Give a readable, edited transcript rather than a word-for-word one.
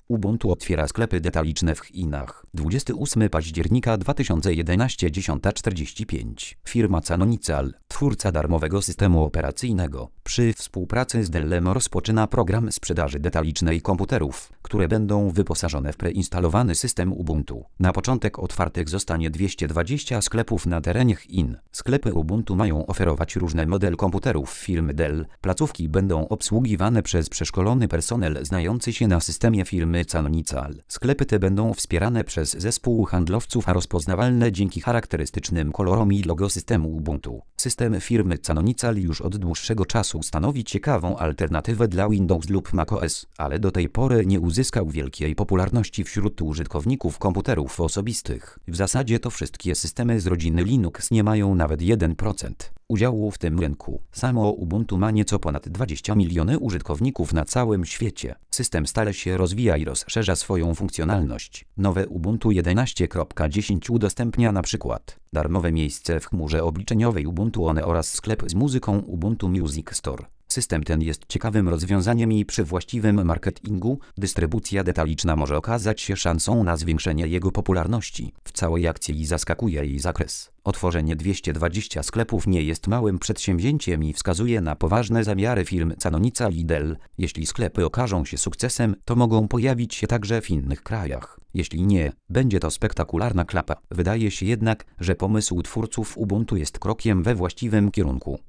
Ubuntu otwiera sklepy detaliczne w Chinach. 28 października 2011 10:45. Firma Canonical, twórca darmowego systemu operacyjnego, przy współpracy z Dellem rozpoczyna program sprzedaży detalicznej komputerów, które będą wyposażone w preinstalowany system Ubuntu. Na początek otwartych zostanie 220 sklepów na terenie Chin. Sklepy Ubuntu mają oferować różne modele komputerów firmy Dell. Placówki będą obsługiwane przez przeszkolony personel znający się na systemie firmy Canonical. Sklepy te będą wspierane przez zespół handlowców, a rozpoznawalne dzięki charakterystycznym kolorom i logo systemu Ubuntu. System firmy Canonical już od dłuższego czasu stanowi ciekawą alternatywę dla Windows lub macOS, ale do tej pory nie uzyskał wielkiej popularności wśród użytkowników komputerów osobistych. W zasadzie to wszystkie systemy z rodziny Linux nie mają nawet 1% udziału w tym rynku. Samo Ubuntu ma nieco ponad 20 miliony użytkowników na całym świecie. System stale się rozwija i rozszerza swoją funkcjonalność. Nowe Ubuntu 11.10 udostępnia np. darmowe miejsce w chmurze obliczeniowej Ubuntu One oraz sklep z muzyką Ubuntu Music Store. System ten jest ciekawym rozwiązaniem i przy właściwym marketingu dystrybucja detaliczna może okazać się szansą na zwiększenie jego popularności. W całej akcji zaskakuje jej zakres. Otworzenie 220 sklepów nie jest małym przedsięwzięciem i wskazuje na poważne zamiary firm Canonical i Dell. Jeśli sklepy okażą się sukcesem, to mogą pojawić się także w innych krajach. Jeśli nie, będzie to spektakularna klapa. Wydaje się jednak, że pomysł twórców Ubuntu jest krokiem we właściwym kierunku.